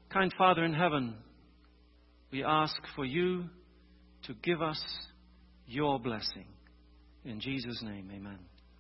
Kind Father in heaven, we ask for you to give us your blessing. In Jesus' name, amen.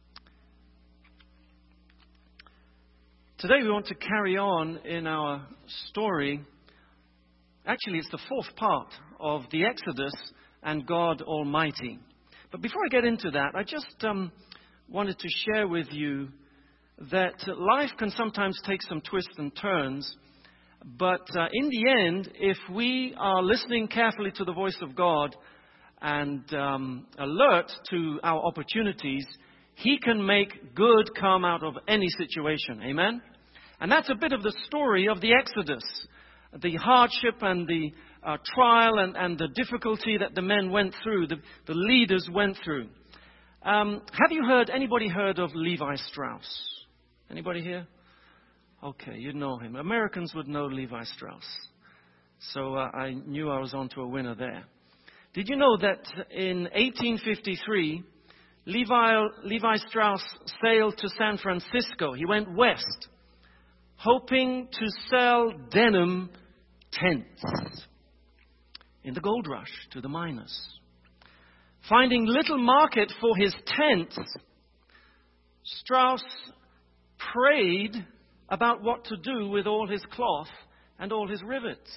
Today we want to carry on in our story. Actually, it's the fourth part of the Exodus and God Almighty. But before I get into that, I just wanted to share with you that life can sometimes take some twists and turns. But in the end, if we are listening carefully to the voice of God and alert to our opportunities, He can make good come out of any situation. Amen? And that's a bit of the story of the Exodus. The hardship and the trial and the difficulty that the men went through, the leaders went through. Have you anybody heard of Levi Strauss? Anybody here? Okay, you know him. Americans would know Levi Strauss. So I knew I was on to a winner there. Did you know that in 1853, Levi Strauss sailed to San Francisco? He went west, hoping to sell denim tents in the gold rush to the miners. Finding little market for his tents, Strauss prayed about what to do with all his cloth and all his rivets.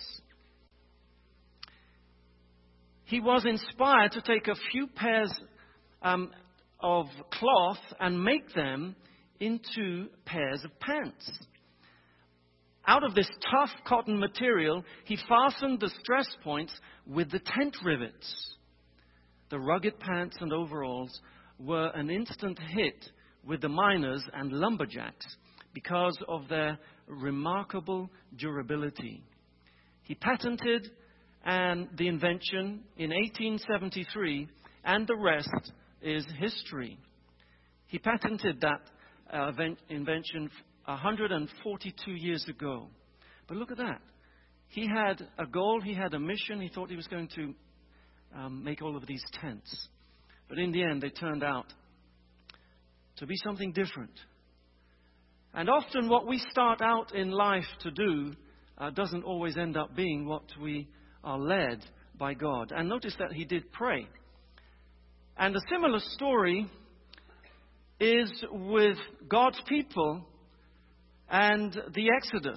He was inspired to take a few pairs of cloth and make them into pairs of pants. Out of this tough cotton material, he fastened the stress points with the tent rivets. The rugged pants and overalls were an instant hit with the miners and lumberjacks because of their remarkable durability. He patented the invention in 1873, and the rest is history. He patented that invention 142 years ago. But look at that. He had a goal, he had a mission. He thought he was going to make all of these tents. But in the end, they turned out to be something different. And often what we start out in life to do doesn't always end up being what we are led by God. And notice that he did pray. And a similar story is with God's people and the Exodus.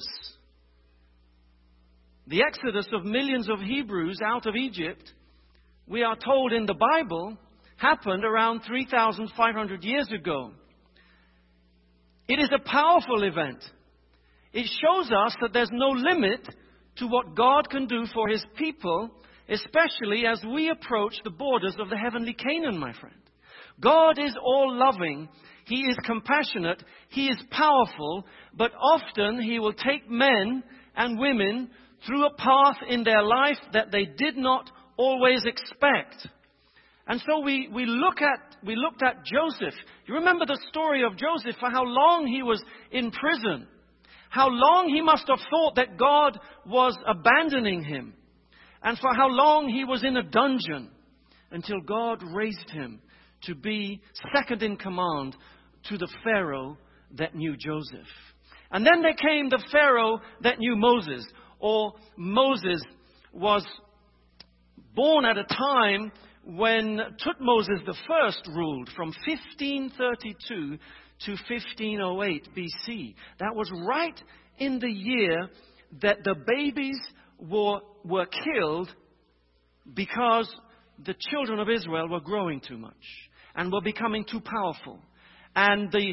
The Exodus of millions of Hebrews out of Egypt, we are told in the Bible, happened around 3,500 years ago. It is a powerful event. It shows us that there's no limit to what God can do for His people, especially as we approach the borders of the heavenly Canaan, my friend. God is all-loving. He is compassionate. He is powerful. But often He will take men and women through a path in their life that they did not always expect. And so we looked at Joseph. You remember the story of Joseph, for how long he was in prison. How long he must have thought that God was abandoning him. And for how long he was in a dungeon until God raised him to be second in command to the Pharaoh that knew Joseph. And then there came the Pharaoh that knew Moses. Or Moses was born at a time when Thutmose I ruled from 1532 to 1508 BC. That was right in the year that the babies were killed because the children of Israel were growing too much and were becoming too powerful. And the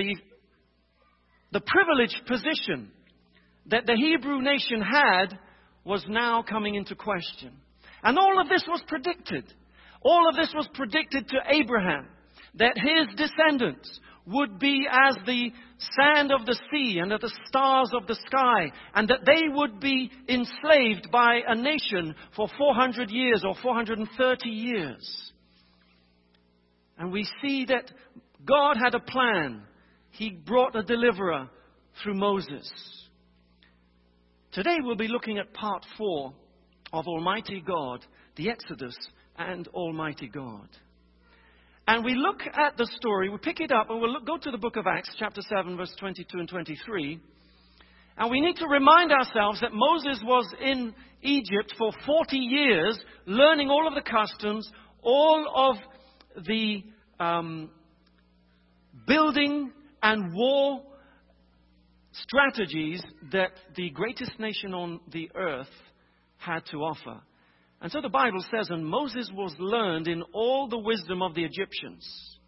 privileged position that the Hebrew nation had was now coming into question. And all of this was predicted. All of this was predicted to Abraham, that his descendants would be as the sand of the sea and as the stars of the sky, and that they would be enslaved by a nation for 400 years or 430 years. And we see that God had a plan. He brought a deliverer through Moses. Today we'll be looking at part 4 of Almighty God, the Exodus and Almighty God. And we look at the story, we pick it up, and we'll go to the book of Acts, chapter 7, verse 22 and 23. And we need to remind ourselves that Moses was in Egypt for 40 years, learning all of the customs, all of the building and war strategies that the greatest nation on the earth had to offer. And so the Bible says, and Moses was learned in all the wisdom of the Egyptians,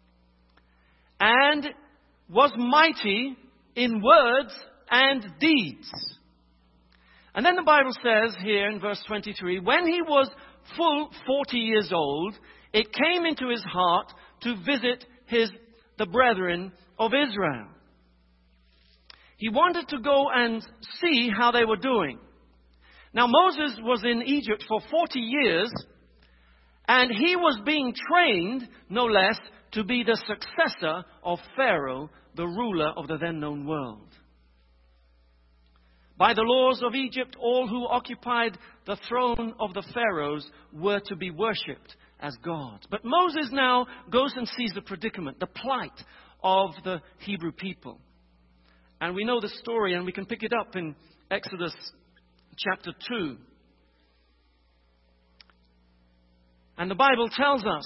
and was mighty in words and deeds. And then the Bible says here in verse 23, when he was full 40 years old, it came into his heart to visit the brethren of Israel. He wanted to go and see how they were doing. Now Moses was in Egypt for 40 years, and he was being trained, no less, to be the successor of Pharaoh, the ruler of the then known world. By the laws of Egypt, all who occupied the throne of the pharaohs were to be worshipped as gods. But Moses now goes and sees the predicament, the plight of the Hebrew people. And we know the story, and we can pick it up in Exodus chapter 2. And the Bible tells us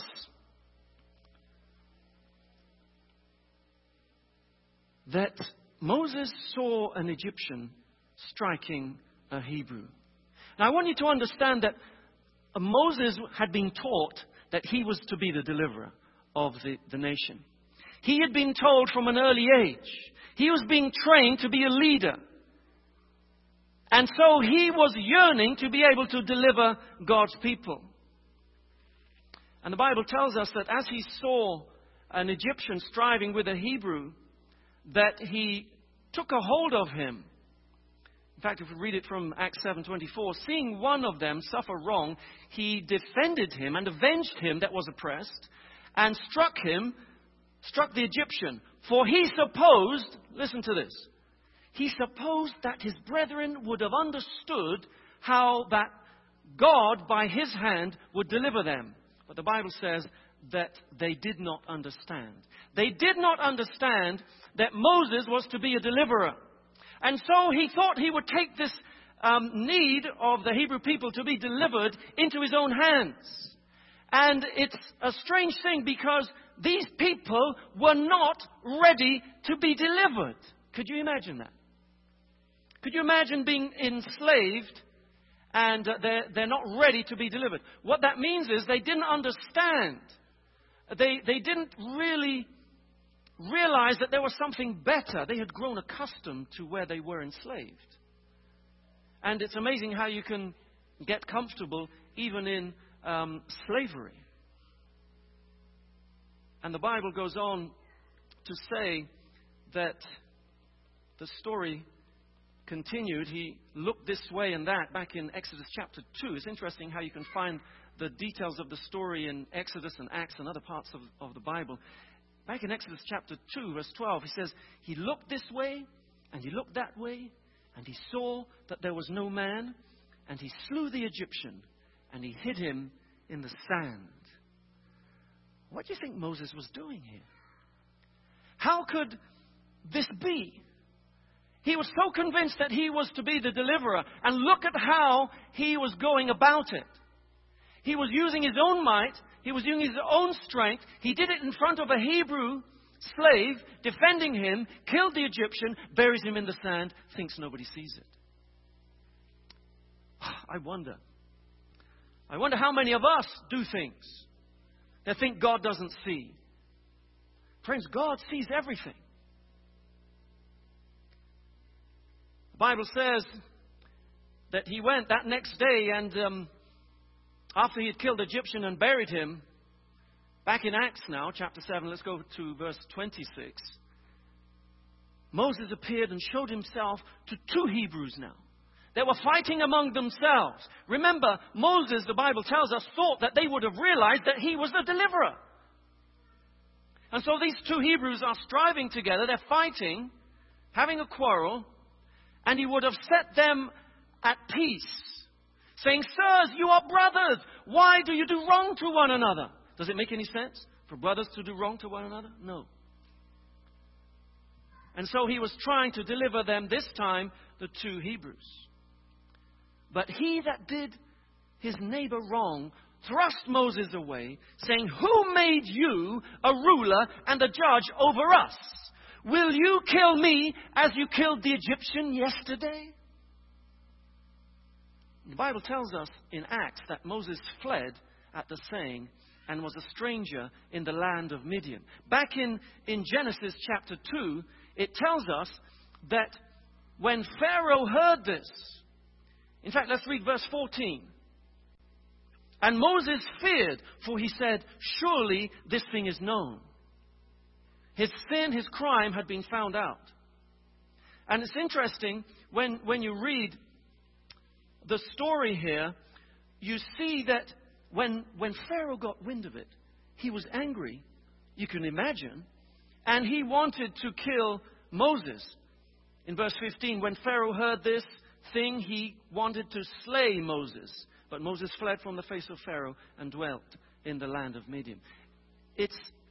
that Moses saw an Egyptian striking a Hebrew. Now I want you to understand that Moses had been taught that he was to be the deliverer of the nation. He had been told from an early age. He was being trained to be a leader. And so he was yearning to be able to deliver God's people. And the Bible tells us that as he saw an Egyptian striving with a Hebrew, that he took a hold of him. In fact, if we read it from Acts 7:24, seeing one of them suffer wrong, he defended him and avenged him that was oppressed, and struck the Egyptian. For he supposed, listen to this, he supposed that his brethren would have understood how that God by his hand would deliver them. But the Bible says that they did not understand. They did not understand that Moses was to be a deliverer. And so he thought he would take this need of the Hebrew people to be delivered into his own hands. And it's a strange thing because these people were not ready to be delivered. Could you imagine that? Could you imagine being enslaved and they're not ready to be delivered? What that means is they didn't understand. They didn't really realize that there was something better. They had grown accustomed to where they were enslaved. And it's amazing how you can get comfortable even in slavery. And the Bible goes on to say that the story continued. He looked this way and that back in Exodus chapter 2. It's interesting how you can find the details of the story in Exodus and Acts and other parts of the Bible. Back in Exodus chapter 2, verse 12, he says, he looked this way and he looked that way, and he saw that there was no man, and he slew the Egyptian, and he hid him in the sand. What do you think Moses was doing here? How could this be? He was so convinced that he was to be the deliverer, and look at how he was going about it. He was using his own might. He was using his own strength. He did it in front of a Hebrew slave, defending him, killed the Egyptian, buries him in the sand, thinks nobody sees it. I wonder how many of us do things that think God doesn't see. Friends, God sees everything. The Bible says that he went that next day and after he had killed the Egyptian and buried him, back in Acts now, chapter 7, let's go to verse 26. Moses appeared and showed himself to two Hebrews now. They were fighting among themselves. Remember, Moses, the Bible tells us, thought that they would have realized that he was the deliverer. And so these two Hebrews are striving together. They're fighting, having a quarrel, and he would have set them at peace, saying, sirs, you are brothers. Why do you do wrong to one another? Does it make any sense for brothers to do wrong to one another? No. And so he was trying to deliver them this time the two Hebrews. But he that did his neighbor wrong thrust Moses away, saying, "Who made you a ruler and a judge over us? Will you kill me as you killed the Egyptian yesterday?" The Bible tells us in Acts that Moses fled at the saying and was a stranger in the land of Midian. Back in Genesis chapter 2, it tells us that when Pharaoh heard this, in fact, let's read verse 14. "And Moses feared, for he said, 'Surely this thing is known.' His sin, his crime had been found out." And it's interesting, when you read the story here, you see that when Pharaoh got wind of it, he was angry, you can imagine, and he wanted to kill Moses. In verse 15, when Pharaoh heard this thing, he wanted to slay Moses. But Moses fled from the face of Pharaoh and dwelt in the land of Midian. It's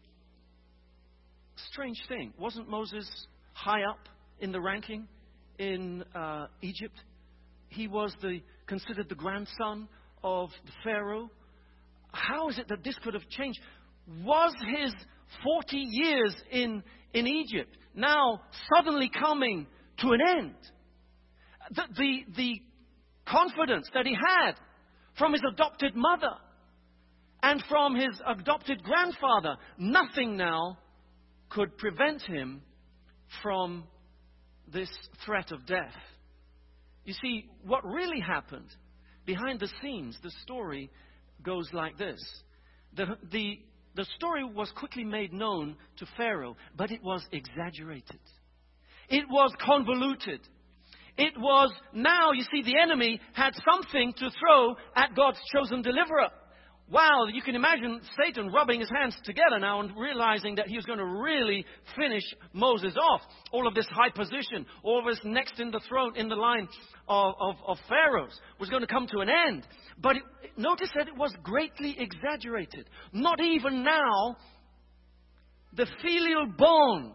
a strange thing. Wasn't Moses high up in the ranking in Egypt? He was considered the grandson of the Pharaoh. How is it that this could have changed? Was his 40 years in Egypt now suddenly coming to an end? The confidence that he had from his adopted mother and from his adopted grandfather, nothing now could prevent him from this threat of death. You see, what really happened behind the scenes, the story goes like this. The story was quickly made known to Pharaoh, but it was exaggerated. It was convoluted. It was now, you see, the enemy had something to throw at God's chosen deliverer. Wow, you can imagine Satan rubbing his hands together now and realizing that he was going to really finish Moses off. All of this high position, all of this next in the throne, in the line of Pharaohs was going to come to an end. But notice that it was greatly exaggerated. Not even now the filial bond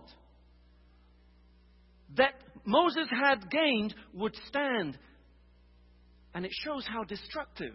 that Moses had gained would stand. And it shows how destructive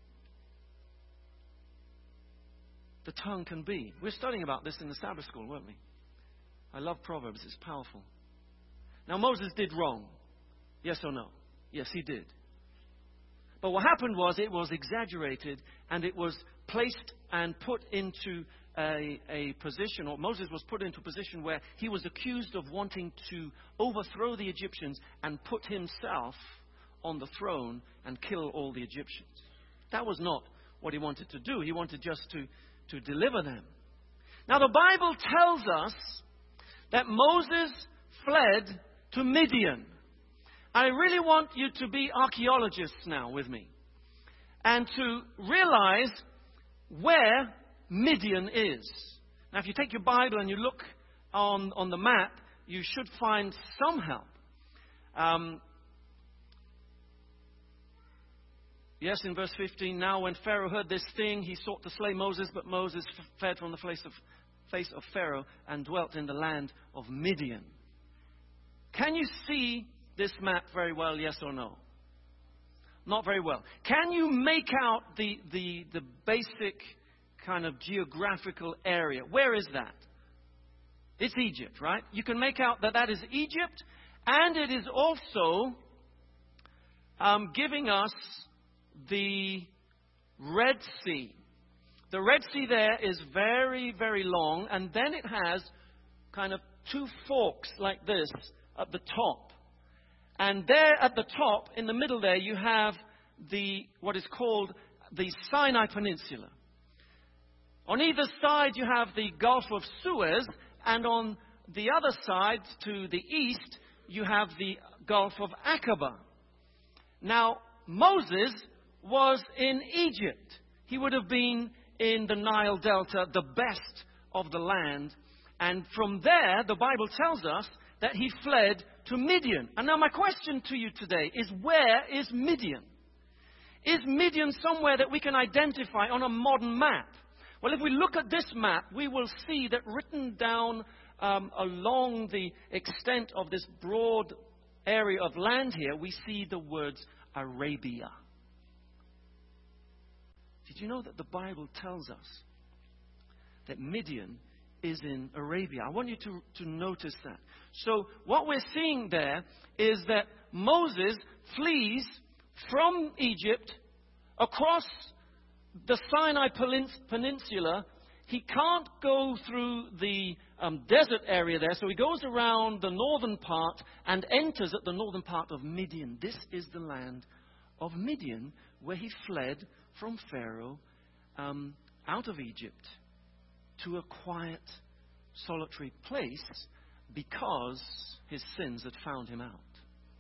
the tongue can be. We're studying about this in the Sabbath school, weren't we? I love Proverbs. It's powerful. Now, Moses did wrong. Yes or no? Yes, he did. But what happened was it was exaggerated and it was placed and put into a position, or Moses was put into a position where he was accused of wanting to overthrow the Egyptians and put himself on the throne and kill all the Egyptians. That was not what he wanted to do. He wanted just to deliver them. Now the Bible tells us that Moses fled to Midian. I really want you to be archaeologists now with me and to realize where Midian is. Now if you take your Bible and you look on the map, you should find some help. Yes, in verse 15, now when Pharaoh heard this thing, he sought to slay Moses, but Moses fled from the face of Pharaoh and dwelt in the land of Midian. Can you see this map very well, yes or no? Not very well. Can you make out the basic kind of geographical area? Where is that? It's Egypt, right? You can make out that is Egypt, and it is also giving us the Red Sea. The Red Sea there is very, very long, and then it has kind of two forks like this at the top. And there at the top, in the middle there, you have what is called the Sinai Peninsula. On either side, you have the Gulf of Suez, and on the other side, to the east, you have the Gulf of Aqaba. Now, Moses was in Egypt. He would have been in the Nile Delta, the best of the land. And from there, the Bible tells us that he fled to Midian. And now my question to you today is, where is Midian? Is Midian somewhere that we can identify on a modern map? Well, if we look at this map, we will see that written down along the extent of this broad area of land here, we see the words Arabia. Did you know that the Bible tells us that Midian is in Arabia? I want you to notice that. So what we're seeing there is that Moses flees from Egypt across the Sinai Peninsula. He can't go through the desert area there, so he goes around the northern part and enters at the northern part of Midian. This is the land of Midian, where he fled from Pharaoh out of Egypt to a quiet, solitary place because his sins had found him out.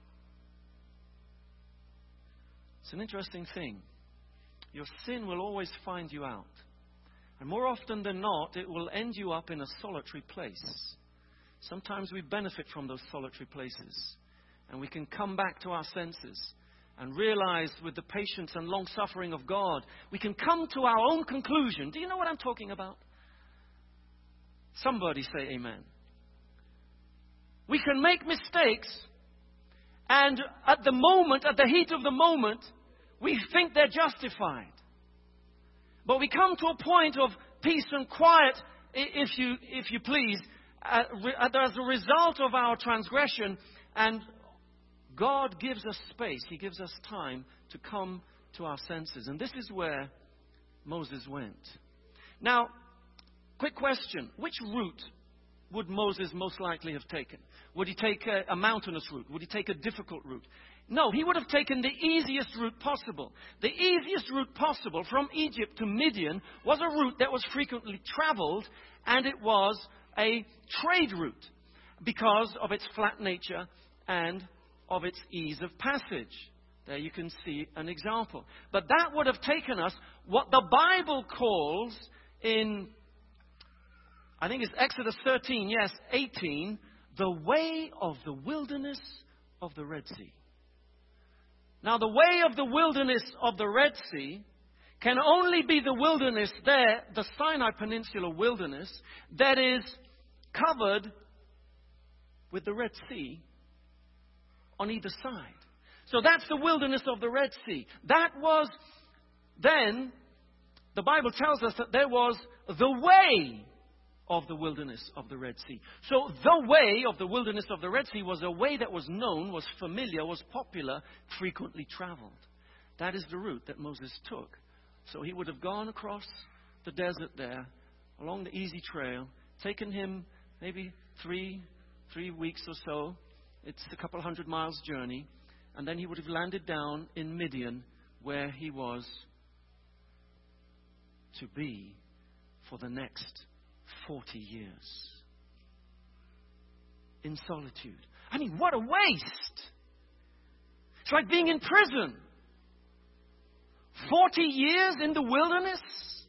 It's an interesting thing. Your sin will always find you out. And more often than not, it will end you up in a solitary place. Sometimes we benefit from those solitary places. And we can come back to our senses and realize, with the patience and long suffering of God, we can come to our own conclusion. Do you know what I'm talking about? Somebody say amen. We can make mistakes, and at the moment, at the heat of the moment, we think they're justified. But we come to a point of peace and quiet, if you please, as a result of our transgression, and God gives us space. He gives us time to come to our senses. And this is where Moses went. Now, quick question. Which route would Moses most likely have taken? Would he take a mountainous route? Would he take a difficult route? No, he would have taken the easiest route possible. The easiest route possible from Egypt to Midian was a route that was frequently traveled, and it was a trade route because of its flat nature and of its ease of passage. There you can see an example. But that would have taken us what the Bible calls in, I think it's Exodus 13, yes, 18, the way of the wilderness of the Red Sea. Now, the way of the wilderness of the Red Sea can only be the wilderness there, the Sinai Peninsula wilderness, that is covered with the Red Sea on either side. So that's the wilderness of the Red Sea. That was then, the Bible tells us that there was the way of the wilderness of the Red Sea. So the way of the wilderness of the Red Sea was a way that was known, was familiar, was popular, frequently traveled. That is the route that Moses took. So he would have gone across the desert there, along the easy trail, taken him maybe three weeks or so. It's a couple 100 miles journey. And then he would have landed down in Midian, where he was to be for the next 40 years. In solitude. I mean, what a waste! It's like being in prison. 40 years in the wilderness?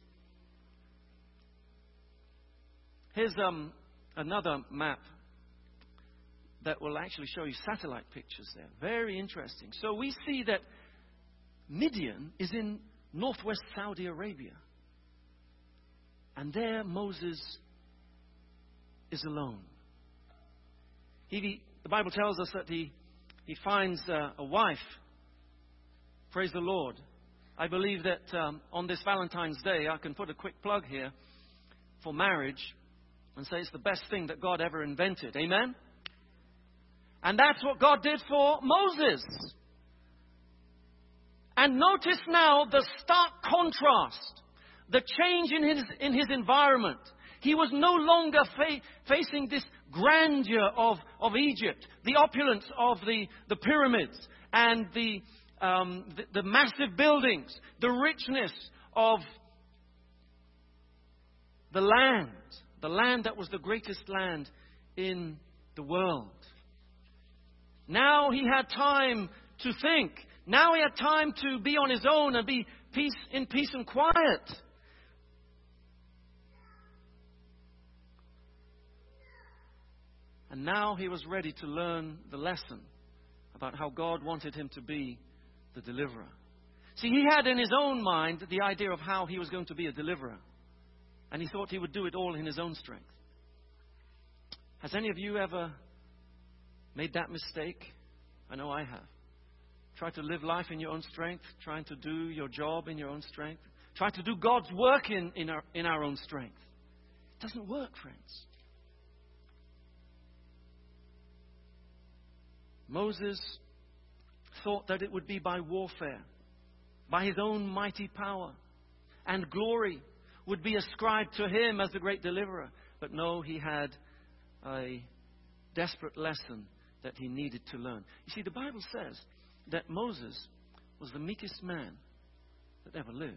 Here's another map that will actually show you satellite pictures there. Very interesting. So we see that Midian is in northwest Saudi Arabia. And there Moses is alone. The Bible tells us that he finds a wife. Praise the Lord. I believe that on this Valentine's Day, I can put a quick plug here for marriage and say it's the best thing that God ever invented. Amen? And that's what God did for Moses. And notice now the stark contrast, the change in his environment. He was no longer facing this grandeur of Egypt, the opulence of the pyramids and the massive buildings, the richness of the land that was the greatest land in the world. Now he had time to think. Now he had time to be on his own and be in peace and quiet. And now he was ready to learn the lesson about how God wanted him to be the deliverer. See, he had in his own mind the idea of how he was going to be a deliverer. And he thought he would do it all in his own strength. Has any of you ever made that mistake? I know I have. Try to live life in your own strength, trying to do your job in your own strength. Try to do God's work in our own strength. It doesn't work, friends. Moses thought that it would be by warfare, by his own mighty power, and glory would be ascribed to him as the great deliverer. But no, he had a desperate lesson that he needed to learn. You see, the Bible says that Moses was the meekest man that ever lived.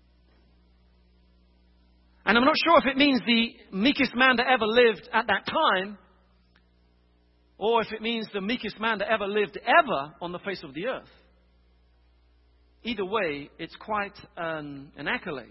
And I'm not sure if it means the meekest man that ever lived at that time, or if it means the meekest man that ever lived ever on the face of the earth. Either way, it's quite an accolade.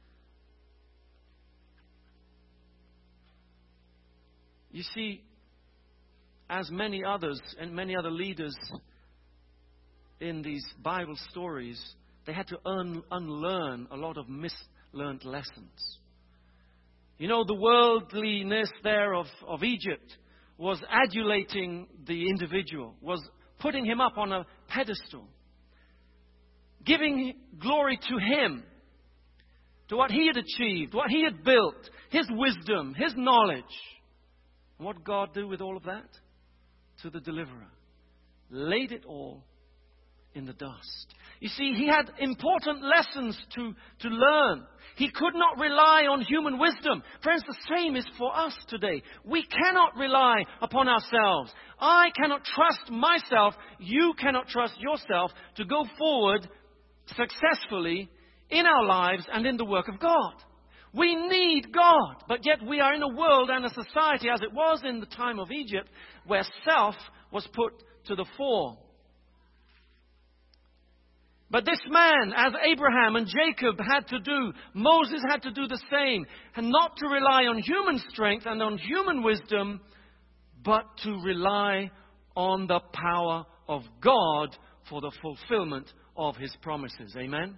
You see, as many others and many other leaders in these Bible stories, they had to unlearn a lot of mislearned lessons. You know, the worldliness there of Egypt was adulating the individual, was putting him up on a pedestal, giving glory to him, to what he had achieved, what he had built, his wisdom, his knowledge. And what did God do with all of that? To the deliverer. Laid it all in the dust. You see, he had important lessons to learn. He could not rely on human wisdom. Friends, the same is for us today. We cannot rely upon ourselves. I cannot trust myself. You cannot trust yourself to go forward successfully in our lives and in the work of God. We need God, but yet we are in a world and a society, as it was in the time of Egypt, where self was put to the fore. But this man, as Abraham and Jacob had to do, Moses had to do the same, and not to rely on human strength and on human wisdom, but to rely on the power of God for the fulfillment of His promises. Amen?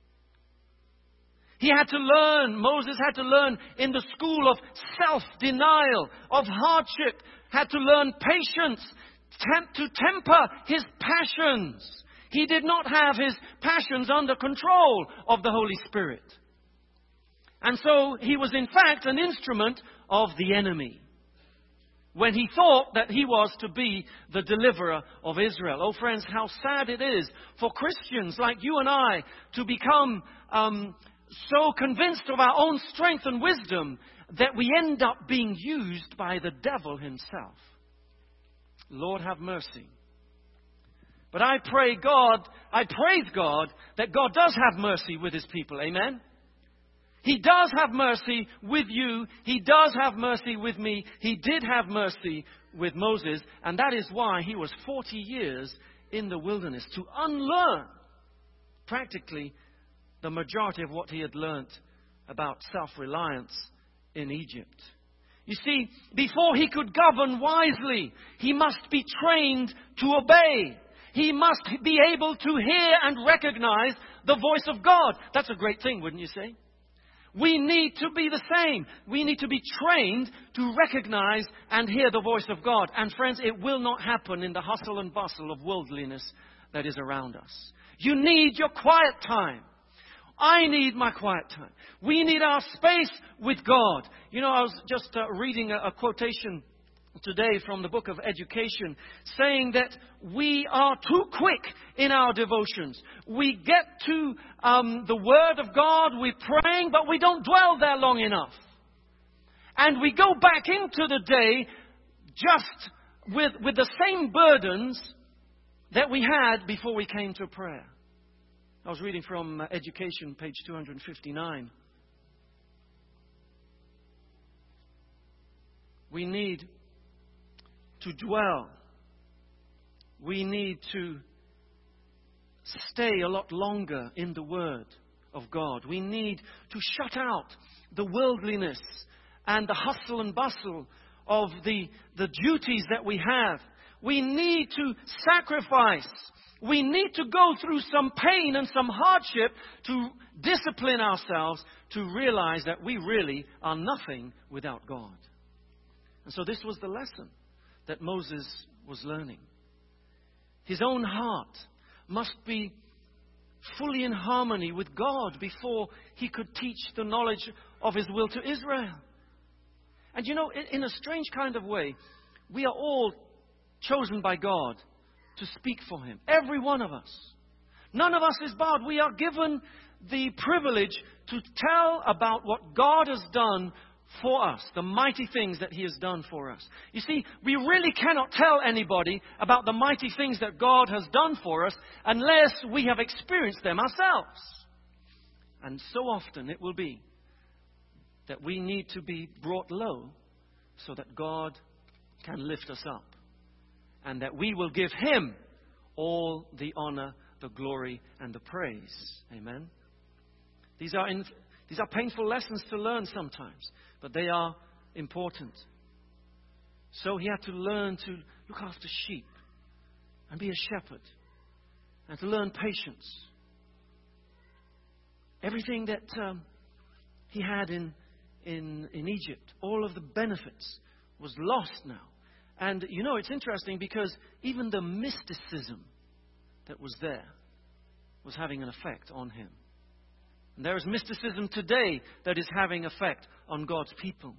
He had to learn, Moses had to learn in the school of self-denial, of hardship, had to learn patience, to temper his passions. He did not have his passions under control of the Holy Spirit. And so he was in fact an instrument of the enemy when he thought that he was to be the deliverer of Israel. Oh friends, how sad it is for Christians like you and I to become so convinced of our own strength and wisdom that we end up being used by the devil himself. Lord, have mercy. But I praise God that God does have mercy with His people. Amen? He does have mercy with you. He does have mercy with me. He did have mercy with Moses. And that is why he was 40 years in the wilderness to unlearn practically the majority of what he had learnt about self-reliance in Egypt. You see, before he could govern wisely, he must be trained to obey. He must be able to hear and recognize the voice of God. That's a great thing, wouldn't you say? We need to be the same. We need to be trained to recognize and hear the voice of God. And friends, it will not happen in the hustle and bustle of worldliness that is around us. You need your quiet time. I need my quiet time. We need our space with God. You know, I was just reading a quotation today from the book of Education saying that we are too quick in our devotions. We get to the Word of God, we're praying, but we don't dwell there long enough. And we go back into the day just with the same burdens that we had before we came to prayer. I was reading from Education, page 259. We need to dwell. We need to stay a lot longer in the Word of God. We need to shut out the worldliness and the hustle and bustle of the duties that we have. We need to sacrifice. We need to go through some pain and some hardship to discipline ourselves to realize that we really are nothing without God. And so this was the lesson that Moses was learning. his own heart must be fully in harmony with God before he could teach the knowledge of his will to Israel. And you know, in a strange kind of way, we are all chosen by God to speak for him. Every one of us. None of us is barred. We are given the privilege to tell about what God has done for us, the mighty things that he has done for us. You see, we really cannot tell anybody about the mighty things that God has done for us unless we have experienced them ourselves. And so often it will be that we need to be brought low so that God can lift us up, and that we will give him all the honor, the glory, and the praise. Amen. These are painful lessons to learn sometimes, but they are important. So he had to learn to look after sheep and be a shepherd and to learn patience. Everything that he had in Egypt, all of the benefits, was lost now. And you know, it's interesting because even the mysticism that was there was having an effect on him. And there is mysticism today that is having effect on God's people.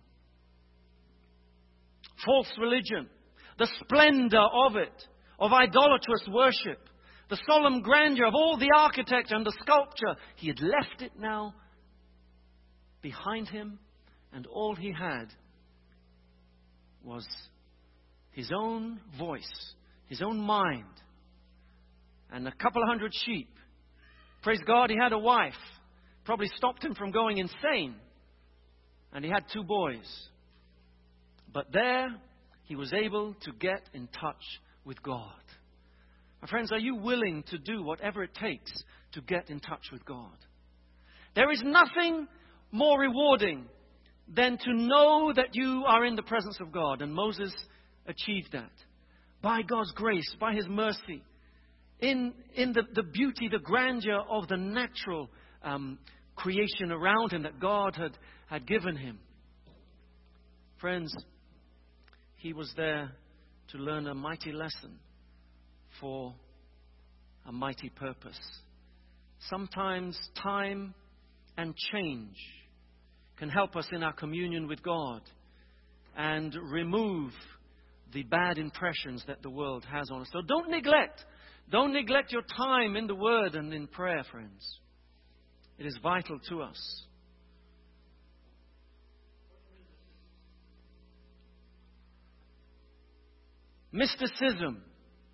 False religion, the splendor of it, of idolatrous worship, the solemn grandeur of all the architecture and the sculpture, he had left it now behind him, and all he had was his own voice, his own mind, and a couple of hundred sheep. Praise God, he had a wife. Probably stopped him from going insane. And he had 2 boys. But there, he was able to get in touch with God. My friends, are you willing to do whatever it takes to get in touch with God? There is nothing more rewarding than to know that you are in the presence of God. And Moses achieved that. By God's grace, by his mercy. In the beauty, the grandeur of the natural creation around him that God had given him. Friends, he was there to learn a mighty lesson for a mighty purpose. Sometimes time and change can help us in our communion with God and remove the bad impressions that the world has on us. So don't neglect your time in the Word and in prayer, friends. It is vital to us. Mysticism.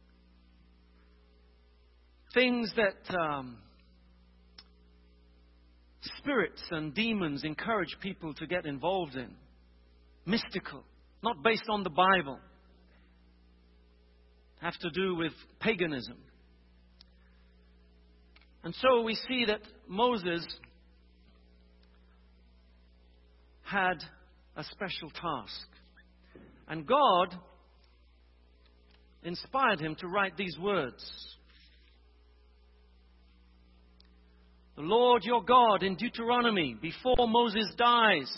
Things that spirits and demons encourage people to get involved in. Mystical. Not based on the Bible. Have to do with paganism. And so we see that Moses had a special task. And God inspired him to write these words. The Lord your God, in Deuteronomy, before Moses dies,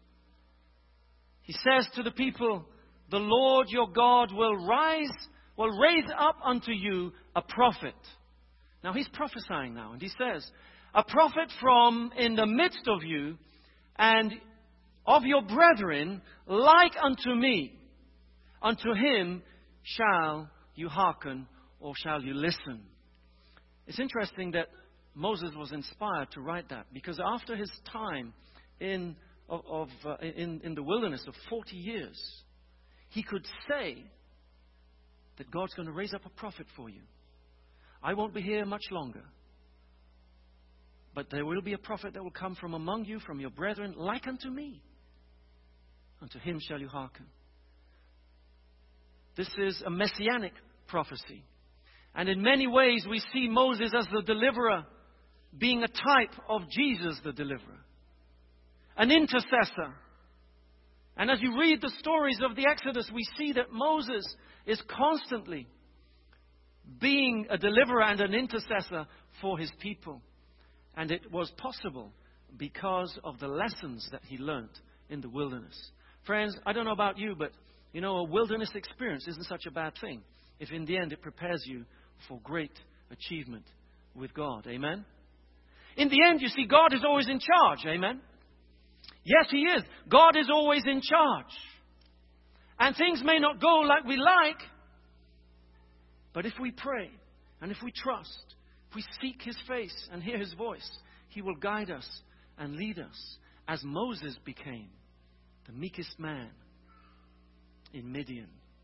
he says to the people, the Lord your God will raise up unto you a prophet. Now he's prophesying now, and he says, a prophet from in the midst of you, and of your brethren, like unto me. Unto him shall you hearken, or shall you listen. It's interesting that Moses was inspired to write that, because after his time in the wilderness of 40 years, he could say that God's going to raise up a prophet for you. I won't be here much longer. But there will be a prophet that will come from among you, from your brethren, like unto me. Unto him shall you hearken. This is a messianic prophecy. And in many ways we see Moses as the deliverer, being a type of Jesus the deliverer. An intercessor. And as you read the stories of the Exodus, we see that Moses is constantly being a deliverer and an intercessor for his people. And it was possible because of the lessons that he learned in the wilderness. Friends, I don't know about you, but a wilderness experience isn't such a bad thing if in the end it prepares you for great achievement with God. Amen? In the end, you see, God is always in charge. Amen? Yes, He is. God is always in charge. And things may not go like we like, but if we pray and if we trust, if we seek His face and hear His voice, He will guide us and lead us, as Moses became the meekest man in Midian.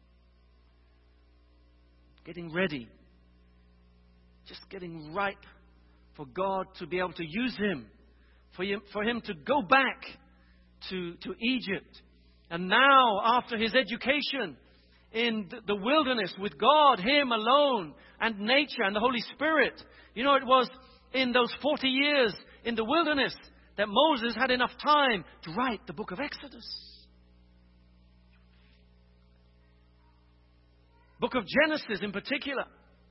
Getting ready, just getting ripe for God to be able to use him, for him to go back to Egypt. And now, after his education in the wilderness with God, Him alone, and nature and the Holy Spirit, you know, it was in those 40 years in the wilderness that Moses had enough time to write the book of Exodus. Book of Genesis in particular.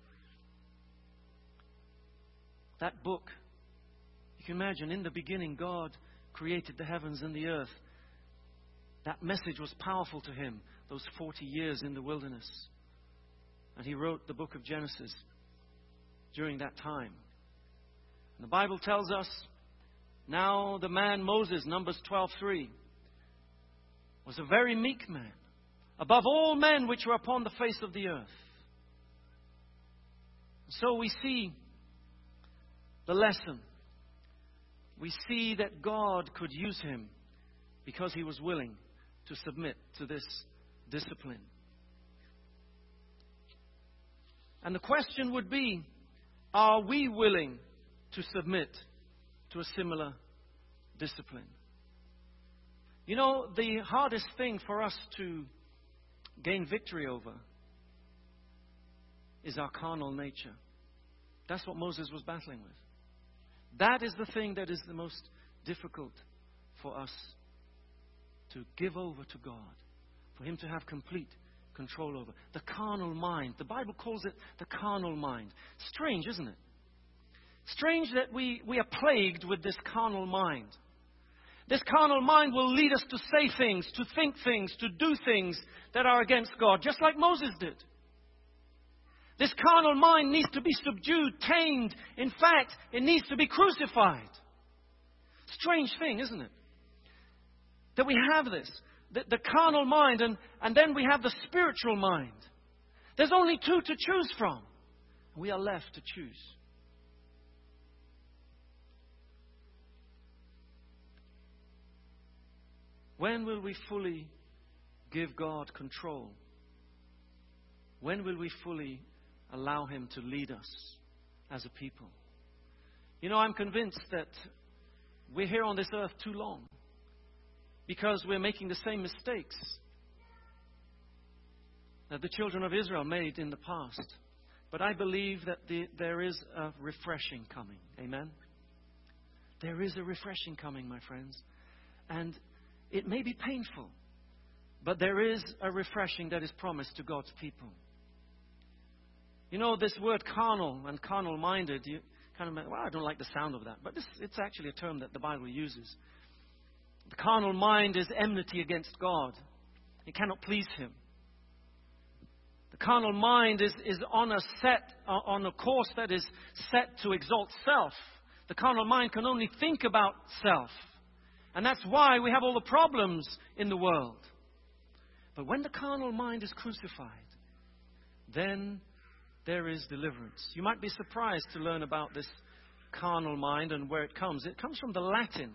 That book, you can imagine, in the beginning God created the heavens and the earth. That message was powerful to him, those 40 years in the wilderness. And he wrote the book of Genesis during that time. And the Bible tells us, now the man Moses, Numbers 12:3, was a very meek man, above all men which were upon the face of the earth. So we see the lesson. We see that God could use him because he was willing to submit to this discipline. And the question would be, are we willing to submit to a similar discipline? You know, the hardest thing for us to gain victory over is our carnal nature. That's what Moses was battling with. That is the thing that is the most difficult for us to give over to God, for Him to have complete control over. The carnal mind. The Bible calls it the carnal mind. Strange, isn't it? Strange that we are plagued with this carnal mind. This carnal mind will lead us to say things, to think things, to do things that are against God, just like Moses did. This carnal mind needs to be subdued, tamed. In fact, it needs to be crucified. Strange thing, isn't it? That we have this, the carnal mind, and then we have the spiritual mind. There's only two to choose from. We are left to choose. When will we fully give God control? When will we fully allow Him to lead us as a people? You know, I'm convinced that we're here on this earth too long because we're making the same mistakes that the children of Israel made in the past. But I believe that there is a refreshing coming. Amen? There is a refreshing coming, my friends. And it may be painful, but there is a refreshing that is promised to God's people. You know, this word carnal and carnal-minded, you kind of, well, I don't like the sound of that. But it's actually a term that the Bible uses. The carnal mind is enmity against God. It cannot please Him. The carnal mind is on a course that is set to exalt self. The carnal mind can only think about self. And that's why we have all the problems in the world. But when the carnal mind is crucified, then there is deliverance. You might be surprised to learn about this carnal mind and where it comes. It comes from the Latin.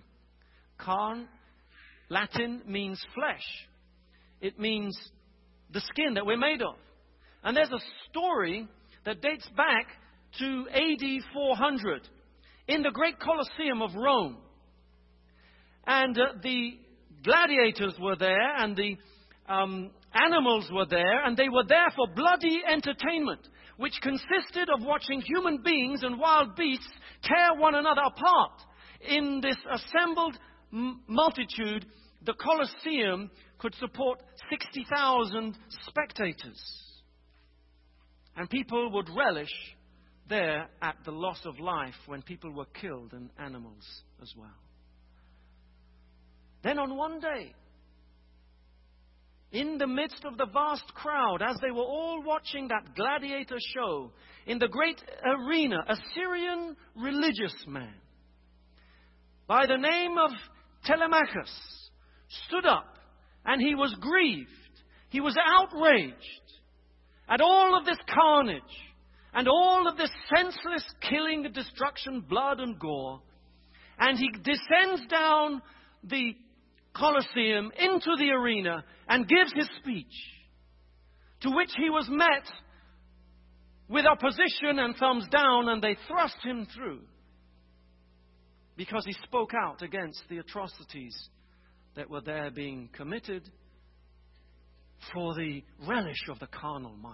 Latin means flesh. It means the skin that we're made of. And there's a story that dates back to AD 400 in the great Colosseum of Rome. And the gladiators were there, and the animals were there, and they were there for bloody entertainment, which consisted of watching human beings and wild beasts tear one another apart. In this assembled multitude, the Colosseum could support 60,000 spectators. And people would relish there at the loss of life when people were killed and animals as well. Then on one day, in the midst of the vast crowd, as they were all watching that gladiator show, in the great arena, a Syrian religious man by the name of Telemachus stood up, and he was grieved. He was outraged at all of this carnage and all of this senseless killing, destruction, blood and gore. And he descends down the Colosseum into the arena and gives his speech, to which he was met with opposition and thumbs down, and they thrust him through because he spoke out against the atrocities that were there being committed for the relish of the carnal mind.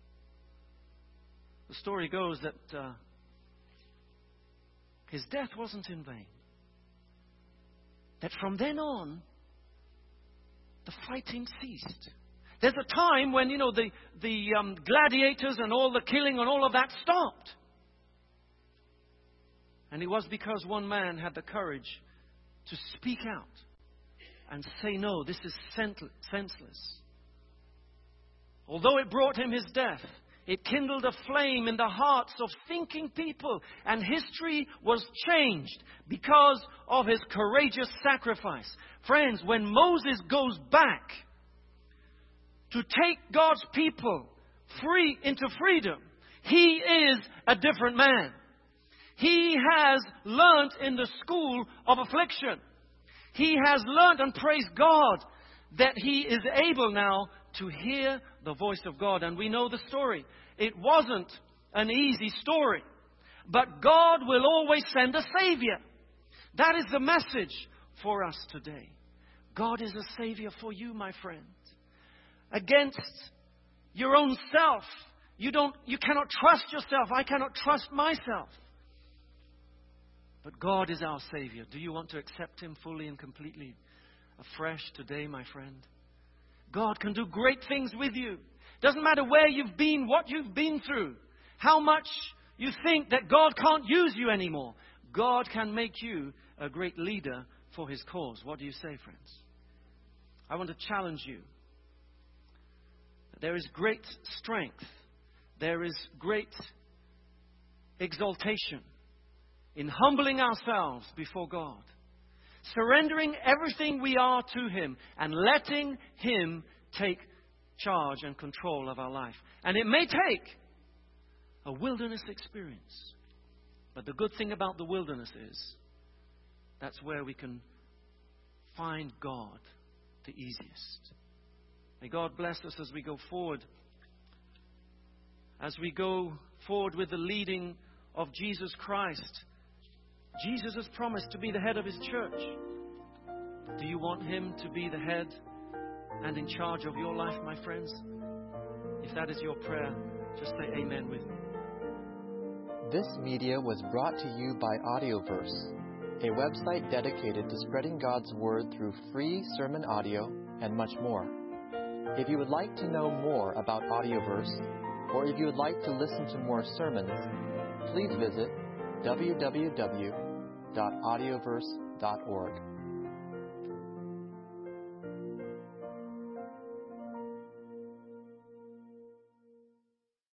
The story goes that his death wasn't in vain. That from then on, the fighting ceased. There's a time when, the gladiators and all the killing and all of that stopped. And it was because one man had the courage to speak out and say, no, this is senseless. Although it brought him his death, it kindled a flame in the hearts of thinking people, and history was changed because of his courageous sacrifice. Friends, when Moses goes back to take God's people into freedom, he is a different man. He has learnt in the school of affliction. He has learnt, and praise God, that he is able now to hear the voice of God. And we know the story. It wasn't an easy story. But God will always send a Savior. That is the message for us today. God is a Savior for you, my friend. Against your own self. You cannot trust yourself. I cannot trust myself. But God is our Savior. Do you want to accept Him fully and completely afresh today, my friend? God can do great things with you. Doesn't matter where you've been, what you've been through, how much you think that God can't use you anymore. God can make you a great leader for His cause. What do you say, friends? I want to challenge you. There is great strength. There is great exaltation in humbling ourselves before God. Surrendering everything we are to Him and letting Him take charge and control of our life. And it may take a wilderness experience. But the good thing about the wilderness is that's where we can find God the easiest. May God bless us as we go forward. As we go forward with the leading of Jesus Christ. Jesus has promised to be the head of His church. Do you want Him to be the head and in charge of your life, my friends? If that is your prayer, just say amen with me. This media was brought to you by Audioverse, a website dedicated to spreading God's Word through free sermon audio and much more. If you would like to know more about Audioverse, or if you would like to listen to more sermons, please visit www.audioverse.org.